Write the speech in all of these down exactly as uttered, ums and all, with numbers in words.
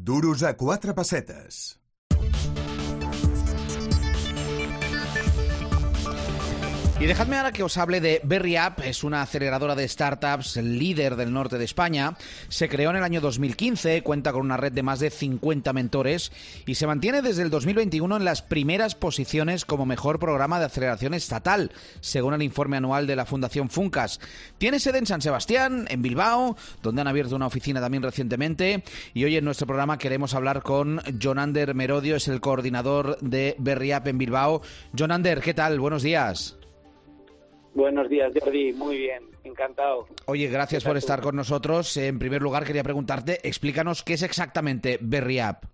Duros a quatre pessetes. Y dejadme ahora que os hable de Berry App. Es una aceleradora de startups líder del norte de España. Se creó en el año dos mil quince, cuenta con una red de más de cincuenta mentores y se mantiene desde el dos mil veintiuno en las primeras posiciones como mejor programa de aceleración estatal, según el informe anual de la Fundación Funcas. Tiene sede en San Sebastián, en Bilbao, donde han abierto una oficina también recientemente. Y hoy en nuestro programa queremos hablar con Jonander Merodio, es el coordinador de Berry App en Bilbao. Jonander, ¿qué tal? Buenos días. Buenos días, Jordi. Muy bien, encantado. Oye, gracias por estar con nosotros. En primer lugar, quería preguntarte, explícanos qué es exactamente Berry App.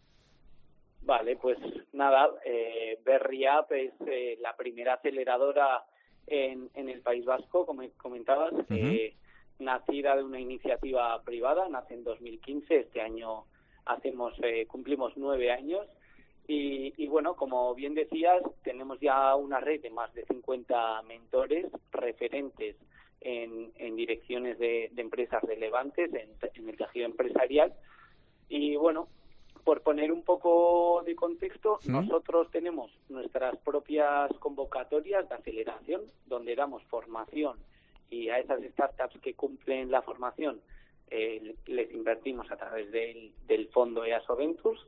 Vale, pues nada, eh, Berry App es eh, la primera aceleradora en, en el País Vasco, como comentabas, uh-huh. eh, nacida de una iniciativa privada, nace en dos mil quince, este año hacemos eh, cumplimos nueve años. Y, y bueno, como bien decías, tenemos ya una red de más de cincuenta mentores referentes en, en direcciones de, de empresas relevantes en, en el tejido empresarial. Y bueno, por poner un poco de contexto, ¿sí? Nosotros tenemos nuestras propias convocatorias de aceleración, donde damos formación y a esas startups que cumplen la formación eh, les invertimos a través del, del fondo E A S O Ventures.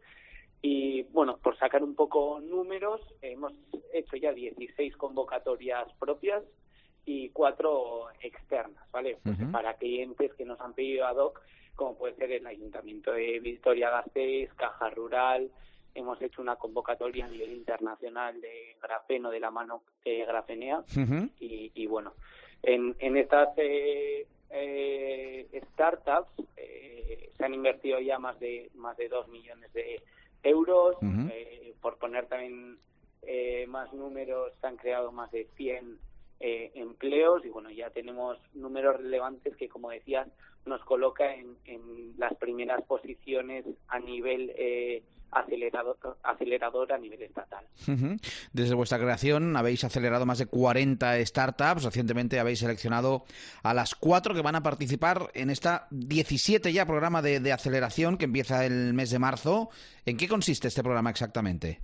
Y bueno, por sacar un poco números, hemos hecho ya dieciséis convocatorias propias y cuatro externas, ¿vale? Pues uh-huh. Para clientes que nos han pedido ad hoc, como puede ser el Ayuntamiento de Vitoria-Gasteiz, Caja Rural. Hemos hecho una convocatoria a nivel internacional de grafeno de la mano de Grafenea. Uh-huh. Y, y bueno, en, en estas eh, eh, startups eh, se han invertido ya más de más de dos millones de euros. Uh-huh. eh, por poner también eh, más números, se han creado más de cien eh, empleos y bueno, ya tenemos números relevantes que, como decías, nos coloca en, en las primeras posiciones a nivel eh, acelerador, acelerador a nivel estatal. Uh-huh. Desde vuestra creación habéis acelerado más de cuarenta startups. Recientemente habéis seleccionado a las cuatro que van a participar en esta diecisiete ya programa de, de aceleración que empieza el mes de marzo. ¿En qué consiste este programa exactamente?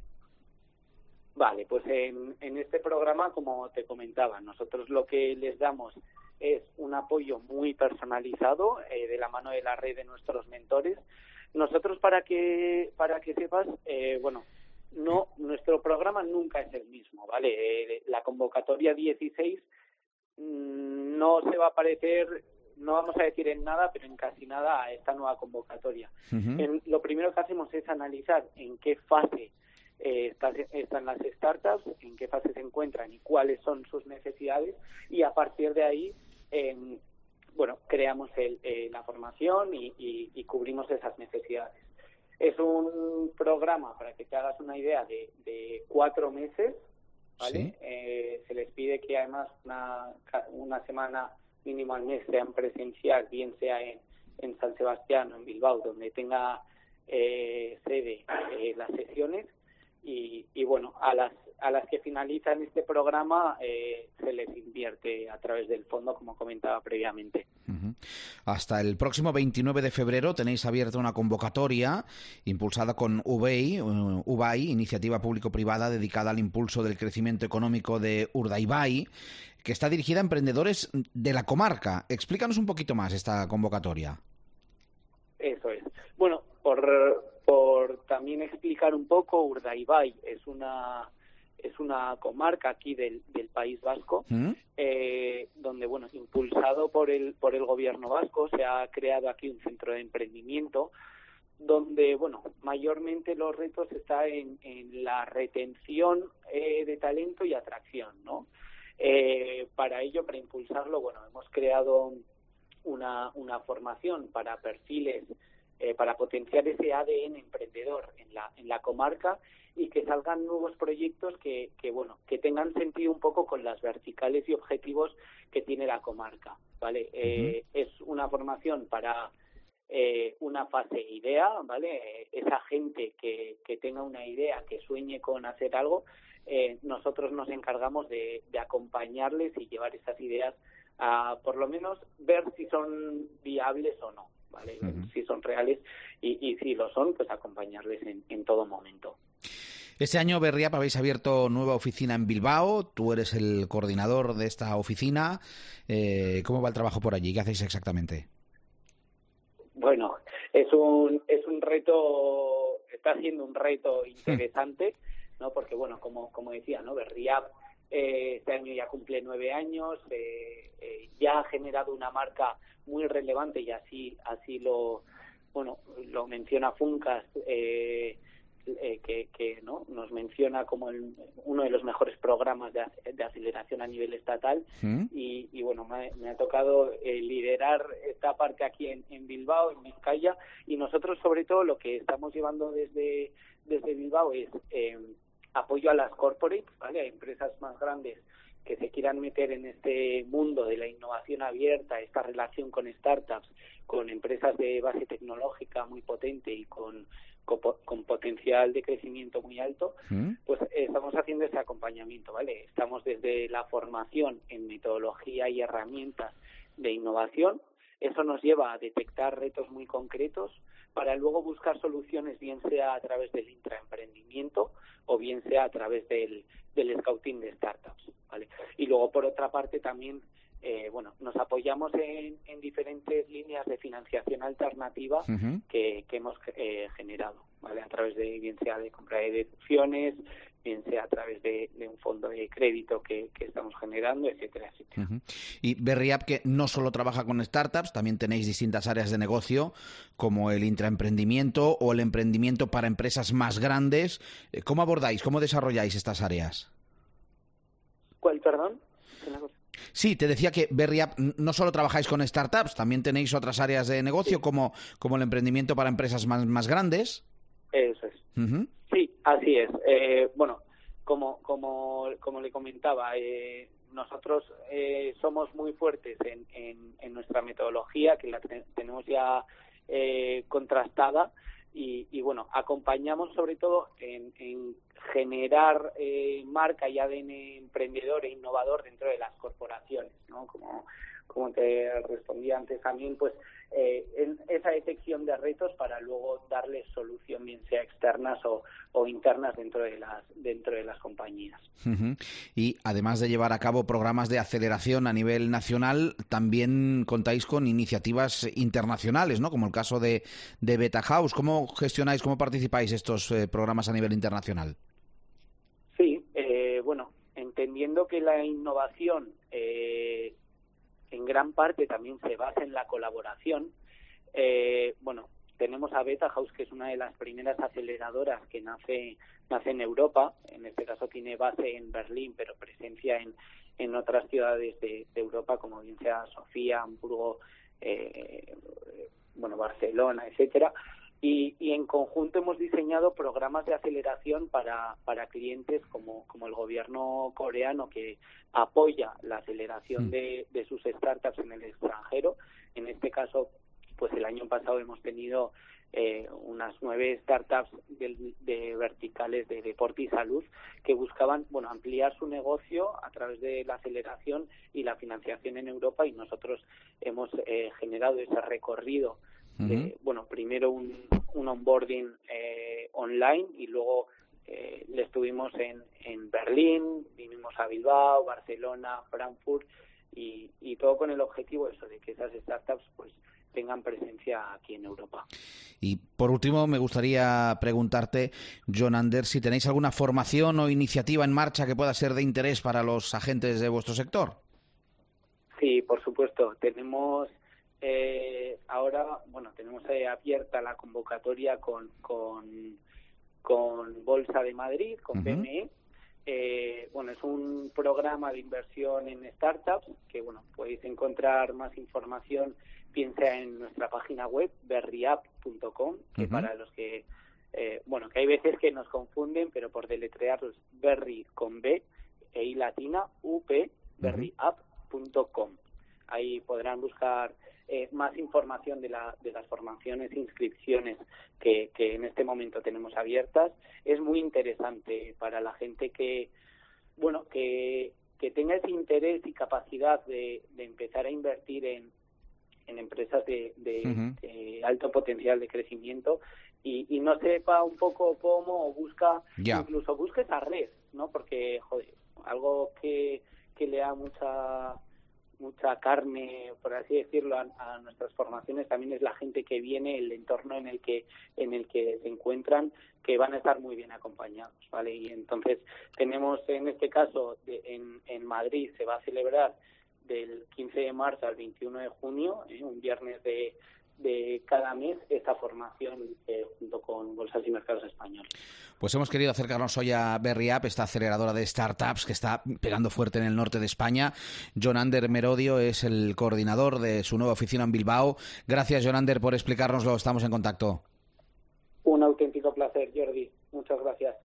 Vale, pues en, en este programa, como te comentaba, nosotros lo que les damos es un apoyo muy personalizado eh, de la mano de la red de nuestros mentores. Nosotros, para que para que sepas, eh, bueno, no nuestro programa nunca es el mismo, ¿vale? Eh, la convocatoria dieciséis mmm, no se va a parecer, no vamos a decir en nada, pero en casi nada a esta nueva convocatoria. Uh-huh. En, lo primero que hacemos es analizar en qué fase eh, está, están las startups, en qué fase se encuentran y cuáles son sus necesidades, y a partir de ahí eh, bueno, creamos el, eh, la formación y, y, y cubrimos esas necesidades. Es un programa, para que te hagas una idea, de, de cuatro meses, ¿vale? ¿Sí? Eh, se les pide que además una, una semana mínimo al mes sea en presencial, bien sea en, en San Sebastián o en Bilbao, donde tenga eh, sede eh, las sesiones. Y, y bueno, a las a las que finalizan este programa eh, se les invierte a través del fondo, como comentaba previamente. Uh-huh. Hasta el próximo veintinueve de febrero tenéis abierta una convocatoria impulsada con U B I, uh, U B A I, Iniciativa Público-Privada dedicada al impulso del crecimiento económico de Urdaibai, que está dirigida a emprendedores de la comarca. Explícanos un poquito más esta convocatoria. Eso es. Bueno, por... Por también explicar un poco, Urdaibai es una es una comarca aquí del, del País Vasco, ¿Mm? eh, donde bueno, impulsado por el por el gobierno vasco, se ha creado aquí un centro de emprendimiento, donde bueno, mayormente los retos están en, en la retención eh, de talento y atracción, ¿no? Eh, para ello, para impulsarlo, bueno, hemos creado una una formación para perfiles. Eh, para potenciar ese A D N emprendedor en la en la comarca y que salgan nuevos proyectos que, que bueno que tengan sentido un poco con las verticales y objetivos que tiene la comarca, ¿vale? Uh-huh. Eh, es una formación para eh, una fase idea, ¿vale? Eh, esa gente que, que tenga una idea, que sueñe con hacer algo, eh, nosotros nos encargamos de, de acompañarles y llevar esas ideas a por lo menos ver si son viables o no. ¿vale? Uh-huh. Si son reales y, y si lo son, pues acompañarles en, en todo momento. Este año, Berriap, habéis abierto nueva oficina en Bilbao. Tú eres el coordinador de esta oficina. Eh, ¿Cómo va el trabajo por allí? ¿Qué hacéis exactamente? Bueno, es un es un reto, está siendo un reto interesante, ¿no? Porque, bueno, como como decía, ¿no? Berriap eh, este año ya cumple nueve años, eh, eh, ya ha generado una marca muy relevante y así así lo bueno lo menciona Funcas. Eh, Eh, que, que no nos menciona como el, uno de los mejores programas de, de aceleración a nivel estatal. ¿Mm? y, y bueno, me, me ha tocado eh, liderar esta parte aquí en, en Bilbao, en Vizcaya, y nosotros sobre todo lo que estamos llevando desde, desde Bilbao es eh, apoyo a las corporates, ¿vale? A empresas más grandes que se quieran meter en este mundo de la innovación abierta, esta relación con startups, con empresas de base tecnológica muy potente y con Con, con potencial de crecimiento muy alto, ¿Mm? Pues eh, estamos haciendo ese acompañamiento, ¿vale? Estamos desde la formación en metodología y herramientas de innovación. Eso nos lleva a detectar retos muy concretos para luego buscar soluciones, bien sea a través del intraemprendimiento o bien sea a través del, del scouting de startups, ¿vale? Y luego, por otra parte, también Eh, bueno, nos apoyamos en, en diferentes líneas de financiación alternativa uh-huh. que, que hemos eh, generado, ¿vale? A través de, bien sea de compra de deducciones, bien sea a través de, de un fondo de crédito que, que estamos generando, etcétera, etcétera. Uh-huh. Y Berriap, que no solo trabaja con startups, también tenéis distintas áreas de negocio, como el intraemprendimiento o el emprendimiento para empresas más grandes. ¿Cómo abordáis, cómo desarrolláis estas áreas? ¿Cuál, perdón? Sí, te decía que Berriap no solo trabajáis con startups, también tenéis otras áreas de negocio, sí, como, como el emprendimiento para empresas más, más grandes. Eso es. Uh-huh. Sí, así es. Eh, bueno, como, como, como le comentaba, eh, nosotros eh, somos muy fuertes en, en, en nuestra metodología, que la te- tenemos ya eh, contrastada. Y, y bueno, acompañamos sobre todo en, en generar eh, marca y A D N emprendedor e innovador dentro de las corporaciones, ¿no? Como, como te respondía antes también, pues eh, en esa detección de retos para luego darles solución, bien sea externas o, o internas dentro de las dentro de las compañías. Uh-huh. Y además de llevar a cabo programas de aceleración a nivel nacional, también contáis con iniciativas internacionales, ¿no? Como el caso de, de Beta House. ¿Cómo gestionáis, cómo participáis estos eh, programas a nivel internacional? Sí, eh, bueno, entendiendo que la innovación eh, en gran parte también se basa en la colaboración, eh, bueno, tenemos a Beta House, que es una de las primeras aceleradoras que nace nace en Europa. En este caso tiene base en Berlín, pero presencia en, en otras ciudades de, de Europa, como bien sea Sofía, Hamburgo, eh, bueno, Barcelona, etcétera. Y, y en conjunto hemos diseñado programas de aceleración para, para clientes como, como el gobierno coreano, que apoya la aceleración de, de sus startups en el extranjero. En este caso, pues el año pasado hemos tenido eh, unas nueve startups de, de verticales de deporte y salud que buscaban, bueno, ampliar su negocio a través de la aceleración y la financiación en Europa, y nosotros hemos eh, generado ese recorrido de, uh-huh. bueno, primero un, un onboarding eh, online y luego eh, le estuvimos en, en Berlín, vinimos a Bilbao, Barcelona, Frankfurt, y, y todo con el objetivo eso de que esas startups pues tengan presencia aquí en Europa. Y por último me gustaría preguntarte, Jon Anders, si tenéis alguna formación o iniciativa en marcha que pueda ser de interés para los agentes de vuestro sector. Sí, por supuesto. Tenemos eh, ahora, bueno, tenemos eh, abierta la convocatoria con, con, con Bolsa de Madrid, con uh-huh. B M E. Eh, bueno, es un programa de inversión en startups que, bueno, podéis encontrar más información, piensa en nuestra página web, berriap punto com, que uh-huh. para los que, eh, bueno, que hay veces que nos confunden, pero por deletrearlos, berry con B, e I latina, U P, berriap punto com. Ahí podrán buscar eh, más información de, la, de las formaciones e inscripciones que, que en este momento tenemos abiertas. Es muy interesante para la gente que, bueno, que, que tenga ese interés y capacidad de, de empezar a invertir en, en empresas de, de, uh-huh. de alto potencial de crecimiento y, y no sepa un poco cómo, o busca, yeah. incluso busque esa red, ¿no? Porque, joder, algo que, que le da mucha mucha carne, por así decirlo, a, a nuestras formaciones también es la gente que viene, el entorno en el que en el que se encuentran, que van a estar muy bien acompañados, ¿vale? Y entonces tenemos en este caso de, en, en Madrid se va a celebrar del quince de marzo al veintiuno de junio, ¿eh? un viernes de de cada mes esta formación eh, junto con Bolsas y Mercados Españoles. Pues hemos querido acercarnos hoy a Berry Up, esta aceleradora de startups que está pegando fuerte en el norte de España. Jonander Merodio es el coordinador de su nueva oficina en Bilbao. Gracias, Jonander, por explicárnoslo. Estamos en contacto. Un auténtico placer, Jordi. Muchas gracias.